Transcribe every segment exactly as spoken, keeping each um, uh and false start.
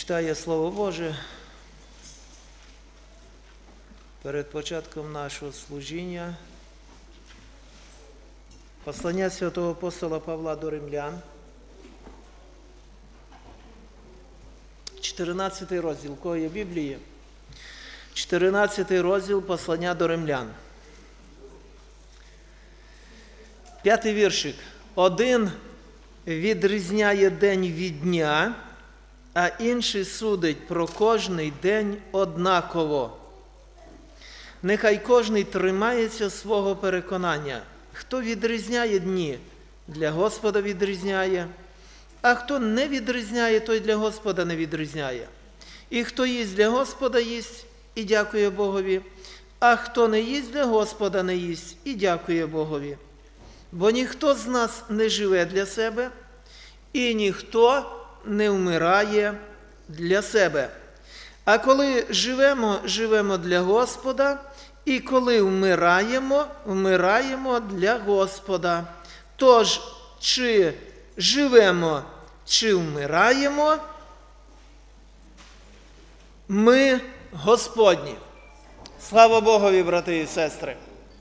читає Слово Боже перед початком нашого служіння. Послання святого апостола Павла до римлян, чотирнадцятий розділ, у кого є Біблії? чотирнадцятий розділ послання до римлян. П'ятий віршик. Один відрізняє день від дня, а інший судить про кожний день однаково. Нехай кожний тримається свого переконання. Хто відрізняє дні, для Господа відрізняє, а хто не відрізняє, той для Господа не відрізняє. І хто їсть для Господа їсть і дякує Богові, а хто не їсть для Господа не їсть і дякує Богові. Бо ніхто з нас не живе для себе, і ніхто не вмирає для себе. А коли живемо, живемо для Господа, і коли вмираємо, вмираємо для Господа. Тож, чи живемо, чи вмираємо, ми Господні. Слава Богові, брати і сестри!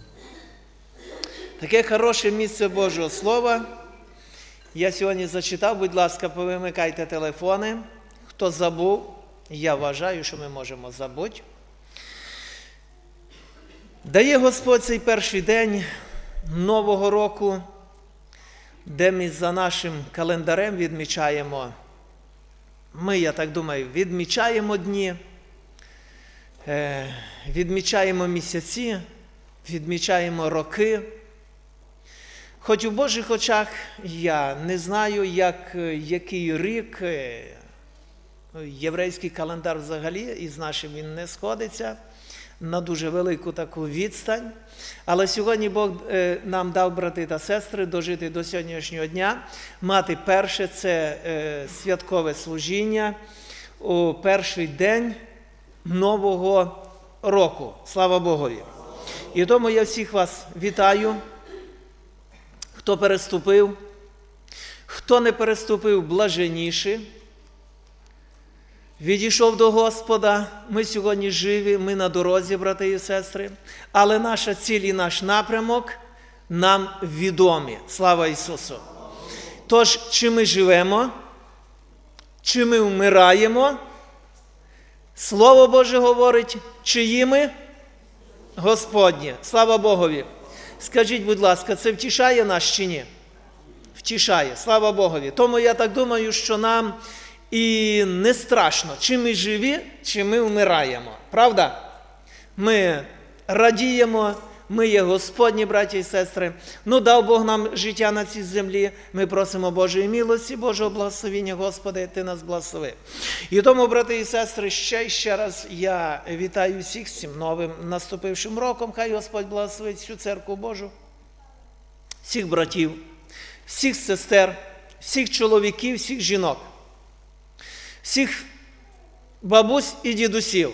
Таке хороше місце Божого Слова. Я сьогодні зачитав, будь ласка, повимикайте телефони. Хто забув, я вважаю, що ми можемо забути. Дає Господь цей перший день Нового року, де ми за нашим календарем відмічаємо, ми, я так думаю, відмічаємо дні, відмічаємо місяці, відмічаємо роки. Хоч у Божих очах я не знаю, як, який рік, єврейський календар взагалі із нашим він не сходиться на дуже велику таку відстань. Але сьогодні Бог нам дав, брати та сестри, дожити до сьогоднішнього дня, мати перше це святкове служіння у перший день Нового року. Слава Богові! І тому я всіх вас вітаю. Хто переступив, хто не переступив, блаженніші, відійшов до Господа. Ми сьогодні живі, ми на дорозі, брати і сестри, але наша ціль і наш напрямок нам відомі. Слава Ісусу! Тож, чи ми живемо, чи ми вмираємо, Слово Боже говорить, чиї ми? Господнє. Слава Богові! Скажіть, будь ласка, це втішає нас чи ні? Втішає. Слава Богові. Тому я так думаю, що нам і не страшно, чи ми живі, чи ми вмираємо. Правда? Ми радіємо, ми є Господні, браті і сестри. Ну, дав Бог нам життя на цій землі. Ми просимо Божої милості, Божого благословення. Господи, Ти нас благослови. І тому, брати і сестри, ще і ще раз я вітаю всіх з цим новим наступившим роком. Хай Господь благословить всю церкву Божу, всіх братів, всіх сестер, всіх чоловіків, всіх жінок, всіх бабусь і дідусів,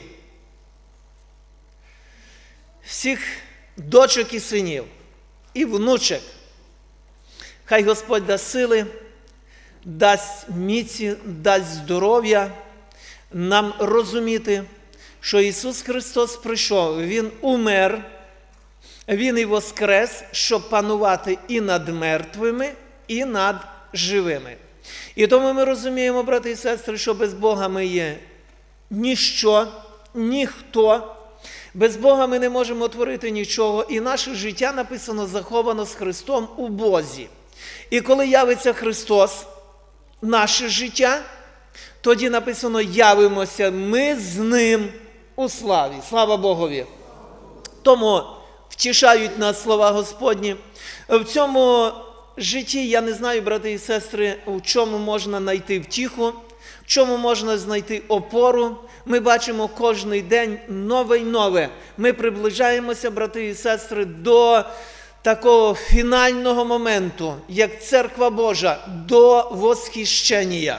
всіх дочок і синів, і внучок. Хай Господь дасть сили, дасть міці, дасть здоров'я нам розуміти, що Ісус Христос прийшов, Він умер, Він і воскрес, щоб панувати і над мертвими, і над живими. І тому ми розуміємо, брати і сестри, що без Бога ми є ніщо, ніхто. Без Бога ми не можемо творити нічого, і наше життя, написано, заховано з Христом у Бозі. І коли явиться Христос, наше життя, тоді написано, явимося ми з Ним у славі. Слава Богові! Тому втішають нас слова Господні. В цьому житті, я не знаю, брати і сестри, в чому можна знайти втіху, в чому можна знайти опору. Ми бачимо кожний день нове й нове. Ми приближаємося, брати і сестри, до такого фінального моменту, як Церква Божа, до восхищення.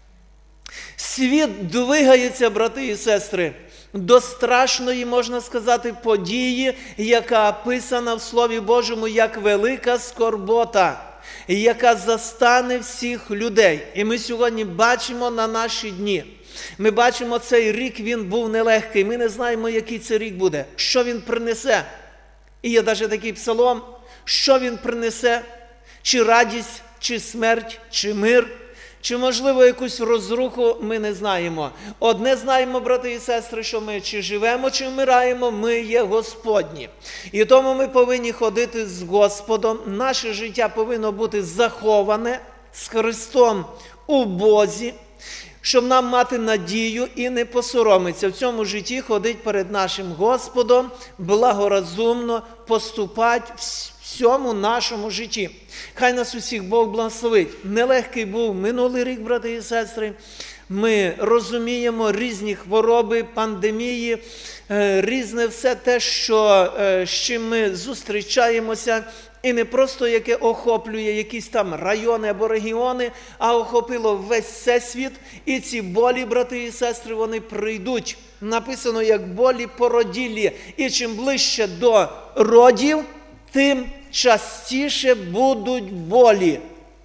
Світ двигається, брати і сестри, до страшної, можна сказати, події, яка описана в Слові Божому як велика скорбота, яка застане всіх людей. І ми сьогодні бачимо на наші дні, Ми бачимо, цей рік він був нелегкий. Ми не знаємо, який це рік буде, що він принесе. І є навіть такий псалом, що він принесе, чи радість, чи смерть, чи мир, чи, можливо, якусь розруху, ми не знаємо. Одне знаємо, брати і сестри, що ми чи живемо, чи вмираємо, ми є Господні. І тому ми повинні ходити з Господом, наше життя повинно бути заховане з Христом у Бозі, щоб нам мати надію і не посоромитися в цьому житті, ходить перед нашим Господом, благорозумно поступати в всьому нашому житті. Хай нас усіх Бог благословить. Нелегкий був минулий рік, брати і сестри. Ми розуміємо різні хвороби, пандемії, різне все те, що, з чим ми зустрічаємося. І не просто яке охоплює якісь там райони або регіони, а охопило весь всесвіт. І ці болі, брати і сестри, вони прийдуть. Написано, як болі породіллі. І чим ближче до родів, тим частіше будуть болі.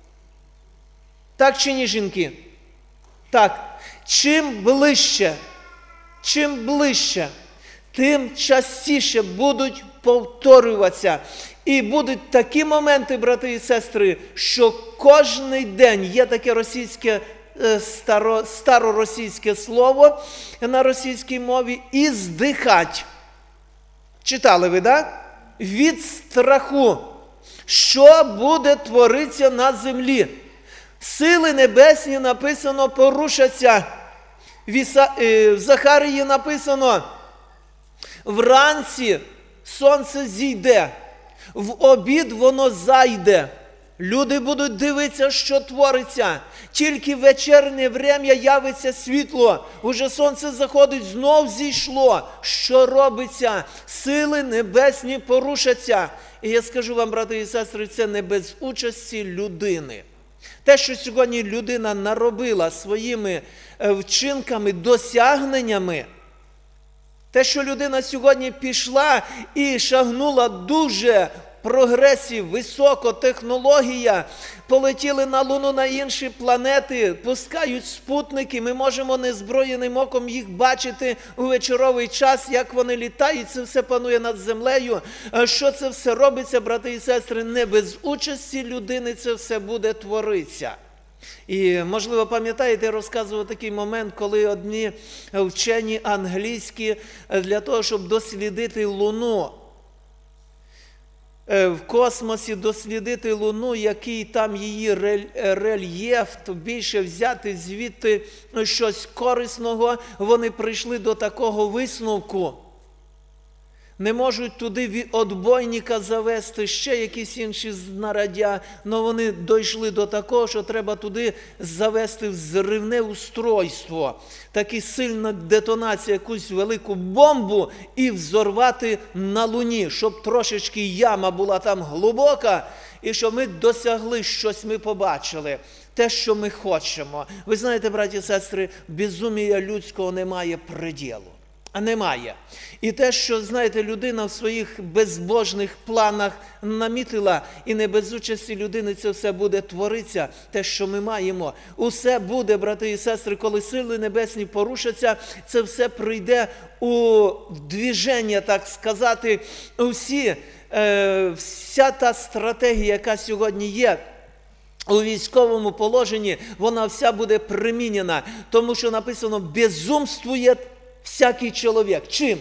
Так чи ні, жінки? Так. Чим ближче, чим ближче, тим частіше будуть повторюватися. І будуть такі моменти, брати і сестри, що кожний день є таке російське, старо, староросійське слово на російській мові «іздихать». Читали ви, так? Від страху. Що буде творитися на землі? Сили небесні, написано, порушаться. В, Іса... в Захарії написано, вранці сонце зійде, в обід воно зайде. Люди будуть дивитися, що твориться. Тільки в вечірнє врем'я явиться світло. Уже сонце заходить, знов зійшло. Що робиться? Сили небесні порушаться. І я скажу вам, брати і сестри, це не без участі людини. Те, що сьогодні людина наробила своїми вчинками, досягненнями, те, що людина сьогодні пішла і шагнула дуже прогресі, високо, технологія, полетіли на Луну, на інші планети, пускають спутники, ми можемо незброєним оком їх бачити у вечоровий час, як вони літають, це все панує над землею. Що це все робиться, брати і сестри, не без участі людини це все буде творитися. І, можливо, пам'ятаєте, я розказував такий момент, коли одні вчені англійські для того, щоб дослідити Луну, в космосі дослідити Луну, який там її рельєф, то більше взяти звідти щось корисного, вони прийшли до такого висновку. Не можуть туди від отбойника завести ще якісь інші знаряддя, але вони дійшли до такого, що треба туди завести взривне устройство, такі сильна детонація, якусь велику бомбу і взорвати на Луні, щоб трошечки яма була там глибока, і щоб ми досягли щось, ми побачили, те, що ми хочемо. Ви знаєте, браті і сестри, безумія людського немає приділу. А немає. І те, що, знаєте, людина в своїх безбожних планах намітила, і не без участі людини це все буде творитися, те, що ми маємо. Усе буде, брати і сестри, коли сили небесні порушаться, це все прийде у движення, так сказати, усі, е, вся та стратегія, яка сьогодні є, у військовому положенні, вона вся буде примінена, тому що написано «безумствує всякий чоловік». Чим?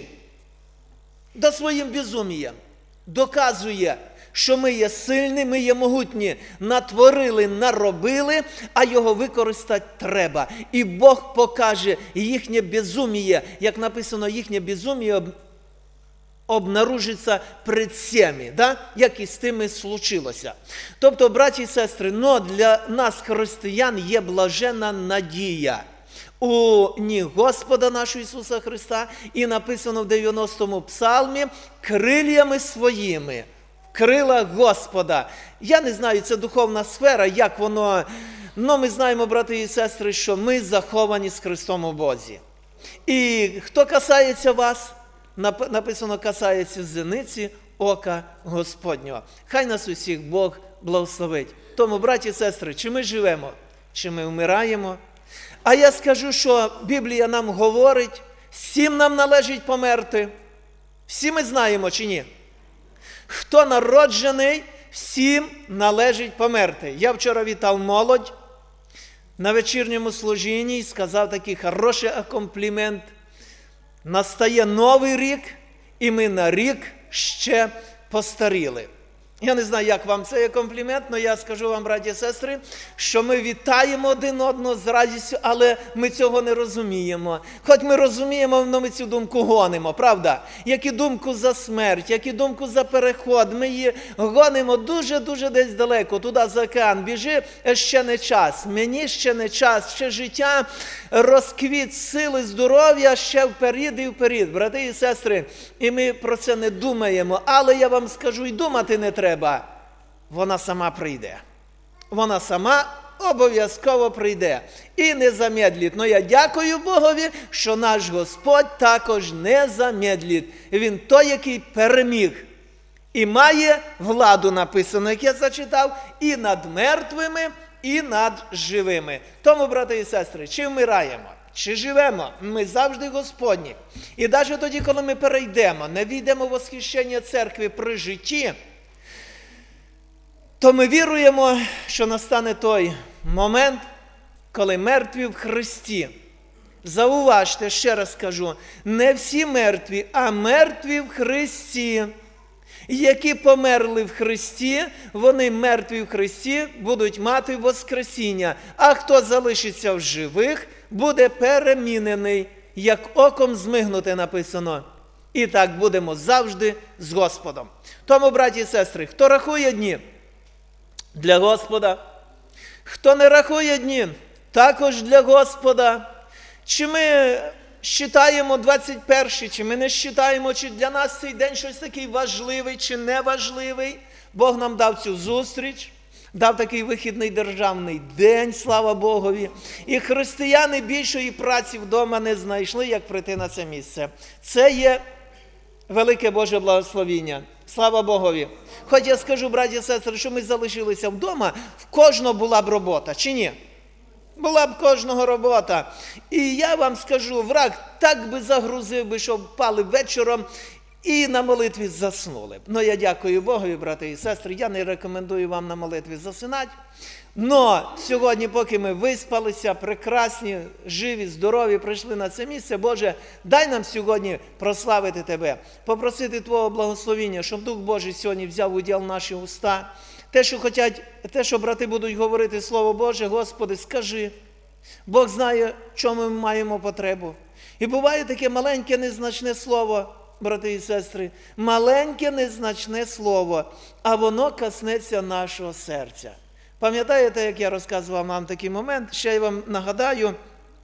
Да своїм безумієм. Доказує, що ми є сильні, ми є могутні. Натворили, наробили, а його використати треба. І Бог покаже їхнє безуміє, як написано, їхнє безуміє обнаружиться пред всіми, да? Як і з тими случилося. Тобто, браті і сестри, но для нас, християн, є блаженна надія у ніг Господа нашого Ісуса Христа, і написано в дев'яностому псалмі, крильями своїми, в крилах Господа. Я не знаю, це духовна сфера, як воно, але ми знаємо, брати і сестри, що ми заховані з Христом у Бозі. І хто касається вас, написано, касається зениці ока Господнього. Хай нас усіх Бог благословить. Тому, браті і сестри, чи ми живемо, чи ми вмираємо, А я скажу, що Біблія нам говорить, всім нам належить померти. Всі ми знаємо чи ні? Хто народжений, всім належить померти. Я вчора вітав молодь на вечірньому служінні і сказав такий хороший комплімент. Настає новий рік, і ми на рік ще постаріли. Я не знаю, як вам це є комплімент, але я скажу вам, браті і сестри, що ми вітаємо один одного з радістю, але ми цього не розуміємо. Хоч ми розуміємо, але ми цю думку гонимо, правда? Як і думку за смерть, як і думку за переход, ми її гонимо дуже-дуже десь далеко, туди за океан. Біжи, ще не час, мені ще не час, ще життя, розквіт сили, здоров'я, ще вперед і вперед, брати і сестри. І ми про це не думаємо, але я вам скажу, і думати не треба. Вона сама прийде. Вона сама обов'язково прийде. І не замедлить. Но я дякую Богові, що наш Господь також не замедлить. Він той, який переміг. І має владу, написано, як я зачитав, і над мертвими, і над живими. Тому, брати і сестри, чи вмираємо, чи живемо, ми завжди Господні. І навіть тоді, коли ми перейдемо, не війдемо в восхищення церкви при житті, то ми віруємо, що настане той момент, коли мертві в Христі. Зауважте, ще раз кажу, не всі мертві, а мертві в Христі. Які померли в Христі, вони мертві в Христі будуть мати воскресіння. А хто залишиться в живих, буде перемінений, як оком змигнути написано. І так будемо завжди з Господом. Тому, браті і сестри, хто рахує дні для Господа, хто не рахує дні, також для Господа. Чи ми считаємо двадцять перший, чи ми не считаємо, чи для нас цей день щось такий важливий, чи не важливий. Бог нам дав цю зустріч, дав такий вихідний державний день, слава Богові. І християни більшої праці вдома не знайшли, як прийти на це місце. Це є велике Боже благословіння. Слава Богові. Хоч я скажу, браті і сестри, що ми залишилися вдома, в кожного була б робота, чи ні? Була б кожного робота. І я вам скажу, враг так би загрузив би, що впали вечором і на молитві заснули. Ну, я дякую Богові, брати і сестри, я не рекомендую вам на молитві засинати. Но сьогодні, поки ми виспалися, прекрасні, живі, здорові, прийшли на це місце, Боже, дай нам сьогодні прославити Тебе, попросити Твого благословіння, щоб Дух Божий сьогодні взяв уділ в наші уста. Те, що хотять, те, що брати будуть говорити Слово Боже, Господи, скажи. Бог знає, чому ми маємо потребу. І буває таке маленьке, незначне слово, брати і сестри, маленьке, незначне слово, а воно коснеться нашого серця. Пам'ятаєте, як я розказував вам такий момент? Ще я вам нагадаю,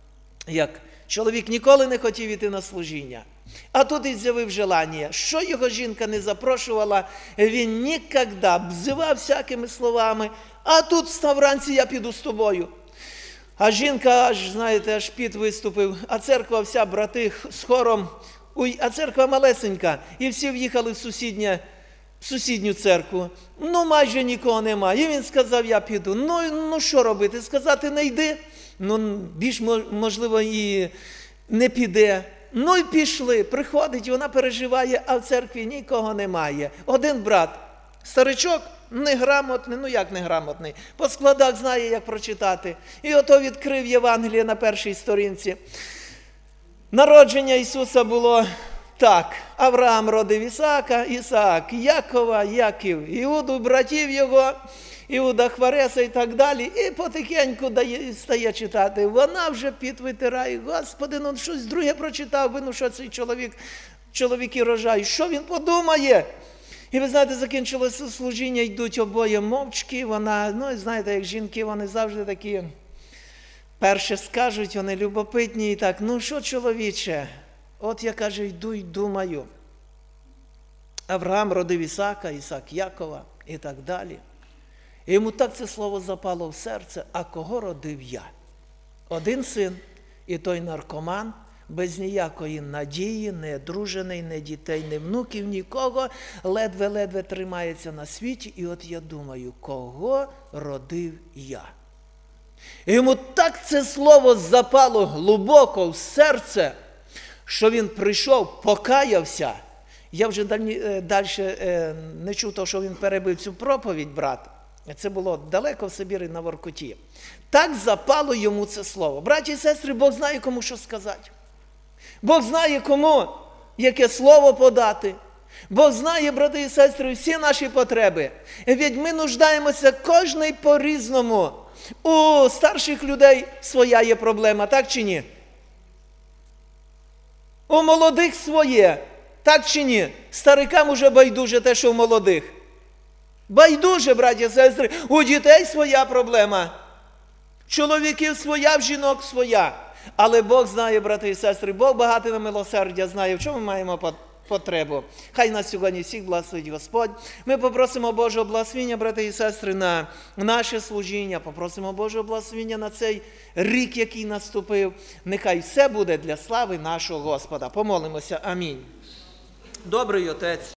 як чоловік ніколи не хотів іти на служіння. А тут і з'явив желання. Що його жінка не запрошувала, він ніколи обзивав всякими словами. А тут встав вранці, я піду з тобою. А жінка аж, знаєте, аж піт виступив. А церква вся, брати, з хором. Ой, а церква малесенька. І всі в'їхали в сусіднє в сусідню церкву. Ну, майже нікого немає. І він сказав, я піду. Ну, ну що робити? Сказати, не йди. Ну, більш, можливо, і не піде. Ну, і пішли. Приходить, вона переживає, а в церкві нікого немає. Один брат, старичок, неграмотний, ну як неграмотний, по складах знає, як прочитати. І ото відкрив Євангеліє на першій сторінці. Народження Ісуса було так. Авраам родив Ісаака, Ісаак Якова, Яків Іуду, братів його, Іуда Хвареса і так далі. І потихеньку дає, стає читати. Вона вже піт витирає. Господи, ну щось друге прочитав би, ну що цей чоловік, чоловіки рожають. Що він подумає? І ви знаєте, закінчилося служіння, йдуть обоє мовчки. Вона, ну знаєте, як жінки, вони завжди такі, перше скажуть, вони любопитні і так, ну що, чоловіче? От я, каже, йду й думаю. Авраам родив Ісаака, Ісаак Якова і так далі. І йому так це слово запало в серце, а кого родив я? Один син, і той наркоман, без ніякої надії, не одружений, не дітей, не внуків, нікого, ледве-ледве тримається на світі. І от я думаю, кого родив я? І йому так це слово запало глибоко в серце, що він прийшов, покаявся. Я вже далі, далі не чув того, що він перебив цю проповідь, брат. Це було далеко в Сибірі на Воркуті. Так запало йому це слово. Браті і сестри, Бог знає, кому що сказати. Бог знає, кому яке слово подати. Бог знає, брати і сестри, всі наші потреби. Ведь ми нуждаємося кожний по-різному. У старших людей своя є проблема, так чи ні? У молодих своє, так чи ні? Старикам уже байдуже те, що у молодих. Байдуже, браті і сестри, у дітей своя проблема. Чоловіків своя, в жінок своя. Але Бог знає, брати і сестри, Бог багатий на милосердя, знає, в чому ми маємо потребу. Хай нас сьогодні всіх благословить Господь. Ми попросимо Божого благословення, брати і сестри, на наше служіння. Попросимо Божого благословення на цей рік, який наступив. Нехай все буде для слави нашого Господа. Помолимося. Амінь. Добрий Отець.